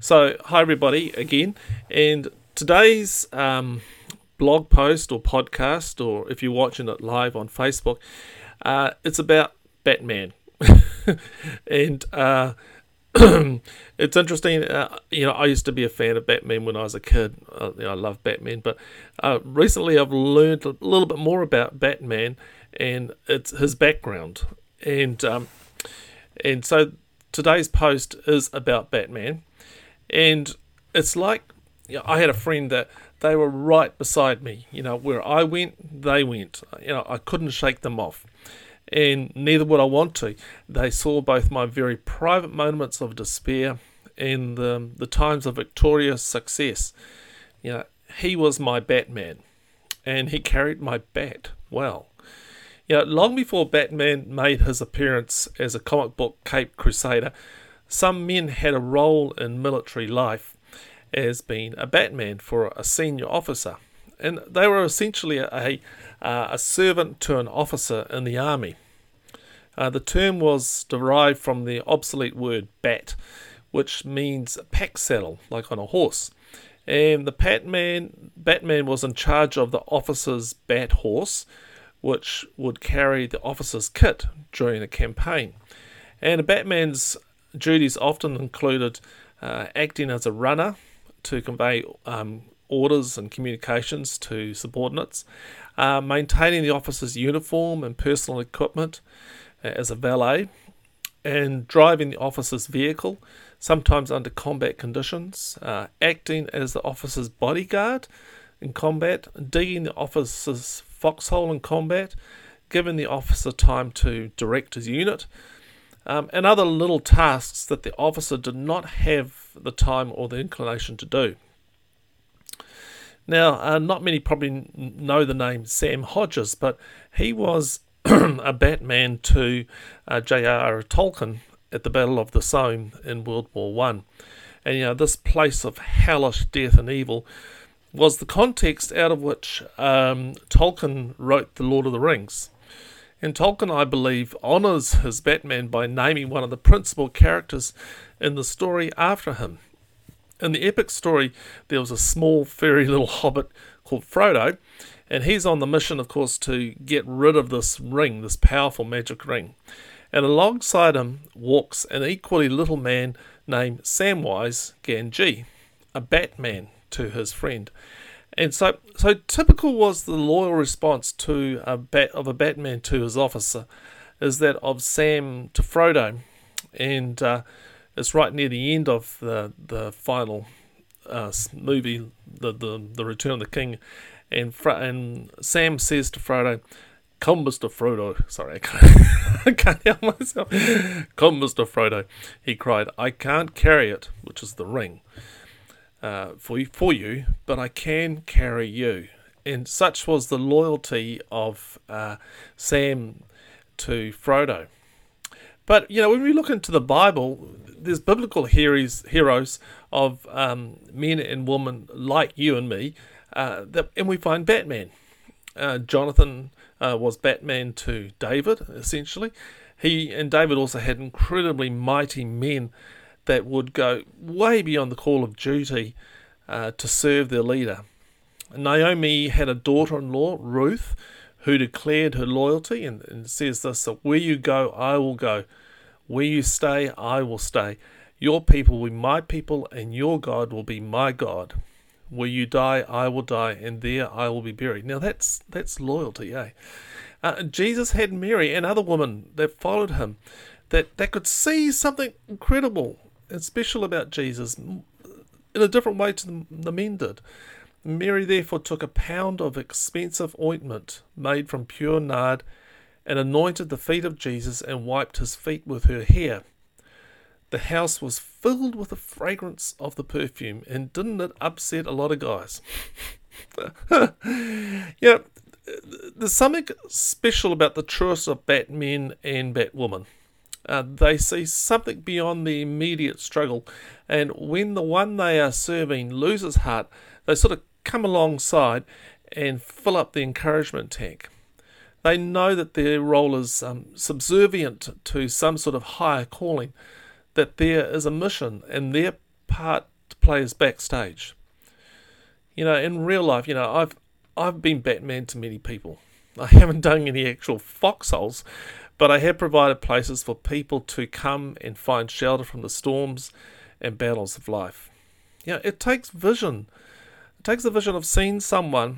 So, hi everybody again, and today's blog post or podcast, or if you're watching it live on Facebook, it's about Batman, and it's interesting. I used to be a fan of Batman when I was a kid. I love Batman, but recently I've learned a little bit more about Batman and it's his background, and so today's post is about Batman. And it's like, I had a friend that they were right beside me. Where I went, they went. I couldn't shake them off. And neither would I want to. They saw both my very private moments of despair and the times of victorious success. He was my Batman. And he carried my bat well. Long before Batman made his appearance as a comic book Caped Crusader, some men had a role in military life as being a Batman for a senior officer, and they were essentially a servant to an officer in the army. The term was derived from the obsolete word bat, which means pack saddle, like on a horse. And the Batman was in charge of the officer's bat horse, which would carry the officer's kit during a campaign. And a Batman's duties often included acting as a runner to convey orders and communications to subordinates, maintaining the officer's uniform and personal equipment as a valet, and driving the officer's vehicle, sometimes under combat conditions, acting as the officer's bodyguard in combat, digging the officer's foxhole in combat, giving the officer time to direct his unit, and other little tasks that the officer did not have the time or the inclination to do. Now, not many probably know the name Sam Hodges, but he was a Batman to J.R.R. Tolkien at the Battle of the Somme in World War One. And this place of hellish death and evil was the context out of which Tolkien wrote The Lord of the Rings. And Tolkien, I believe, honours his Batman by naming one of the principal characters in the story after him. In the epic story, there was a small, furry little hobbit called Frodo, and he's on the mission, of course, to get rid of this ring, this powerful magic ring. And alongside him walks an equally little man named Samwise Gamgee, a Batman to his friend. And so typical was the loyal response to a Batman to his officer, is that of Sam to Frodo, and it's right near the end of the final movie, the Return of the King, and Sam says to Frodo, "Come, Mr. Frodo." Sorry, I can't help myself. "Come, Mr. Frodo," he cried. "I can't carry it," which is the ring, for you, but I can carry you. And such was the loyalty of Sam to Frodo. But when we look into the Bible, there's biblical heroes of men and women like you and me, and we find Batman. Jonathan was Batman to David, essentially. He and David also had incredibly mighty men that would go way beyond the call of duty to serve their leader. Naomi had a daughter-in-law, Ruth, who declared her loyalty and says this: "So where you go, I will go. Where you stay, I will stay. Your people will be my people, and your God will be my God. Where you die, I will die, and there I will be buried." Now that's loyalty, eh? Jesus had Mary and other women that followed him that could see something incredible and special about Jesus in a different way to the men did. Mary therefore took a pound of expensive ointment made from pure nard and anointed the feet of Jesus and wiped his feet with her hair. The house was filled with the fragrance of the perfume, and didn't it upset a lot of guys? There's something special about the truest of Batmen and Batwomen. They see something beyond the immediate struggle, and when the one they are serving loses heart, they sort of come alongside and fill up the encouragement tank. They know that their role is subservient to some sort of higher calling, that there is a mission, and their part players backstage. In real life, I've been Batman to many people. I haven't done any actual foxholes, but I have provided places for people to come and find shelter from the storms and battles of life. It takes vision. It takes the vision of seeing someone,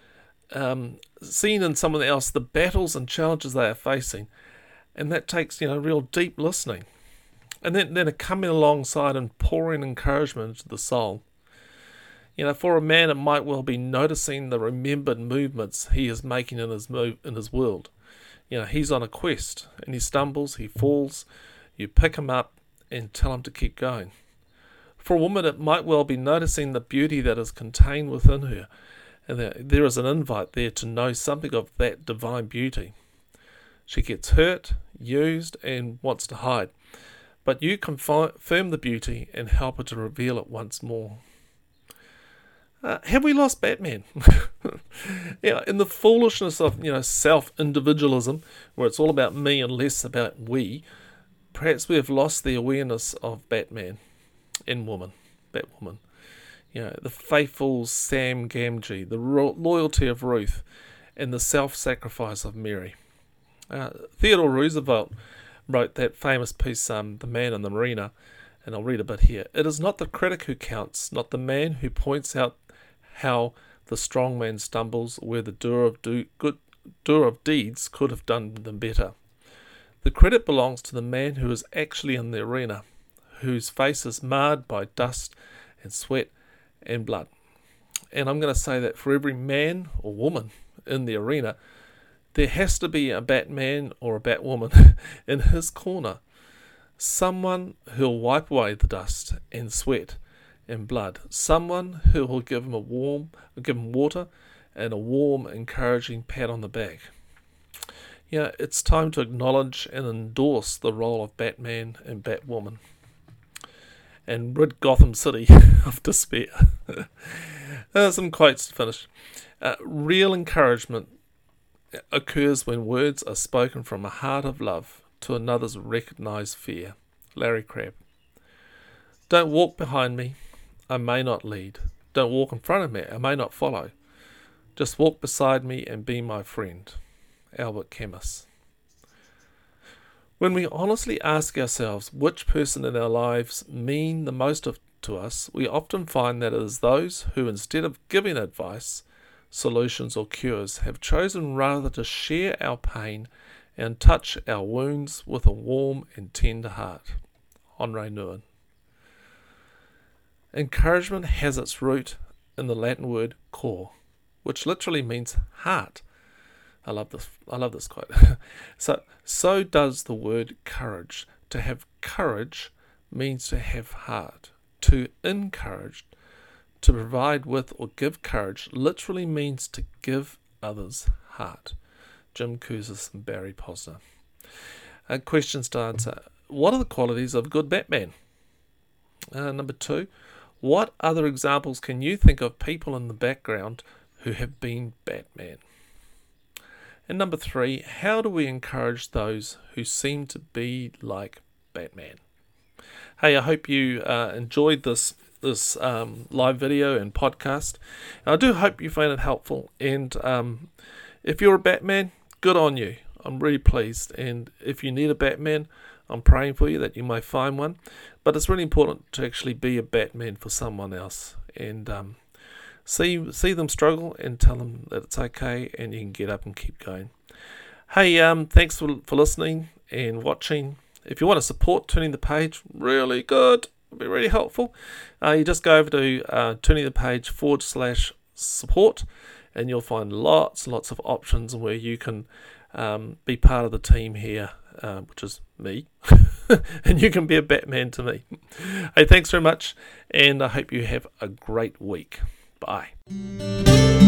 seeing in someone else the battles and challenges they are facing, and that takes real deep listening, and then a coming alongside and pouring encouragement into the soul. For a man, it might well be noticing the remembered movements he is making in his world. He's on a quest, and he stumbles, he falls. You pick him up and tell him to keep going. For a woman, it might well be noticing the beauty that is contained within her, and that there is an invite there to know something of that divine beauty. She gets hurt, used, and wants to hide, but you confirm the beauty and help her to reveal it once more. Have we lost Batman? In the foolishness of self-individualism, where it's all about me and less about we, perhaps we have lost the awareness of Batman and Batwoman. The faithful Sam Gamgee, the loyalty of Ruth, and the self-sacrifice of Mary. Theodore Roosevelt wrote that famous piece, The Man in the Marina, and I'll read a bit here. It is not the critic who counts, not the man who points out how the strong man stumbles where the doer of deeds could have done them better. The credit belongs to the man who is actually in the arena, whose face is marred by dust and sweat and blood. And I'm going to say that for every man or woman in the arena, there has to be a Batman or a Batwoman in his corner. Someone who'll wipe away the dust and sweat and blood. Someone who will give him water and a warm, encouraging pat on the back. It's time to acknowledge and endorse the role of Batman and Batwoman, and rid Gotham City of despair. Some quotes to finish. Real encouragement occurs when words are spoken from a heart of love to another's recognised fear. Larry Crabb. Don't walk behind me, I may not lead. Don't walk in front of me, I may not follow. Just walk beside me and be my friend. Albert Camus. When we honestly ask ourselves which person in our lives mean the most to us, we often find that it is those who, instead of giving advice, solutions or cures, have chosen rather to share our pain and touch our wounds with a warm and tender heart. Henri Nouwen. Encouragement has its root in the Latin word cor, which literally means heart. I love this quote. So does the word courage. To have courage means to have heart. To encourage, to provide with or give courage, literally means to give others heart. Jim Kouzes and Barry Posner. Questions to answer. What are the qualities of a good Batman? Number 2, what other examples can you think of people in the background who have been Batman? And number 3, how do we encourage those who seem to be like Batman? Hey, I hope you enjoyed this live video and podcast. I do hope you found it helpful. And if you're a Batman, good on you. I'm really pleased. And if you need a Batman, I'm praying for you that you may find one. But it's really important to actually be a Batman for someone else. And see them struggle and tell them that it's okay and you can get up and keep going. Hey, thanks for listening and watching. If you want to support Turning the Page, really good. It'll be really helpful. You just go over to turningthepage.com/support and you'll find lots and lots of options where you can be part of the team here, which is me. And you can be a Batman to me. Hey, thanks very much, and I hope you have a great week. Bye.